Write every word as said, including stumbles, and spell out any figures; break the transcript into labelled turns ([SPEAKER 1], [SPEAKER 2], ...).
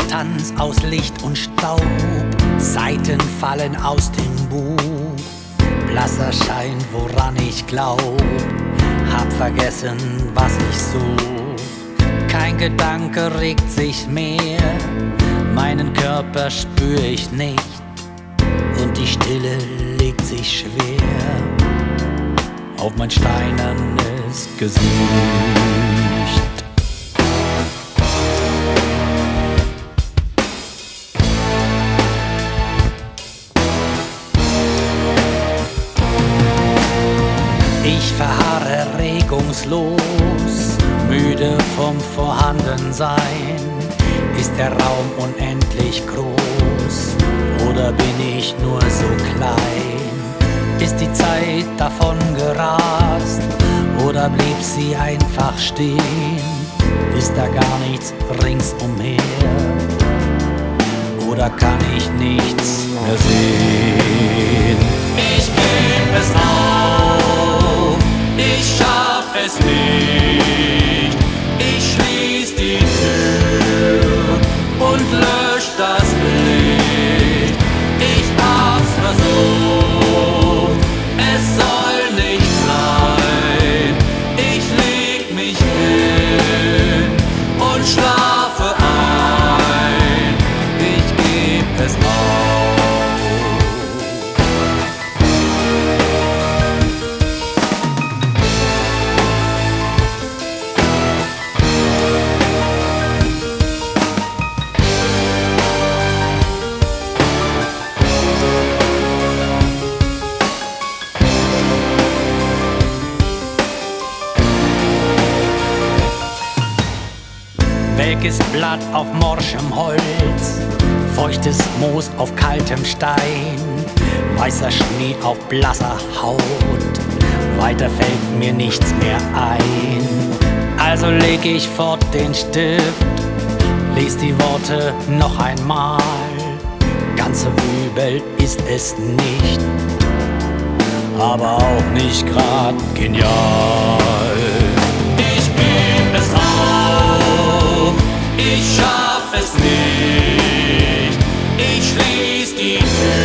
[SPEAKER 1] Tanz aus Licht und Staub, Seiten fallen aus dem Buch, blasser Schein, woran ich glaub, hab vergessen, was ich such. Kein Gedanke regt sich mehr, meinen Körper spür ich nicht, und die Stille legt sich schwer auf mein steinernes Gesicht. Ich verharre regungslos, müde vom Vorhandensein. Ist der Raum unendlich groß oder bin ich nur so klein? Ist die Zeit davon gerast oder blieb sie einfach stehen? Ist da gar nichts ringsumher oder kann ich nichts mehr sehen?
[SPEAKER 2] Ich geb es auf, ich schaff es nicht. Ich schließ die Tür und lösch das Licht. Ich hab's versucht, es soll nicht sein. Ich leg mich hin und schlafe ein. Ich geb es auf.
[SPEAKER 1] Welkes Blatt auf morschem Holz, feuchtes Moos auf kaltem Stein, weißer Schnee auf blasser Haut, weiter fällt mir nichts mehr ein. Also leg ich fort den Stift, lies die Worte noch einmal. Ganz so übel ist es nicht, aber auch nicht grad genial.
[SPEAKER 2] Ich geb es auf, ich schaff es nicht. Ich schließ die Tür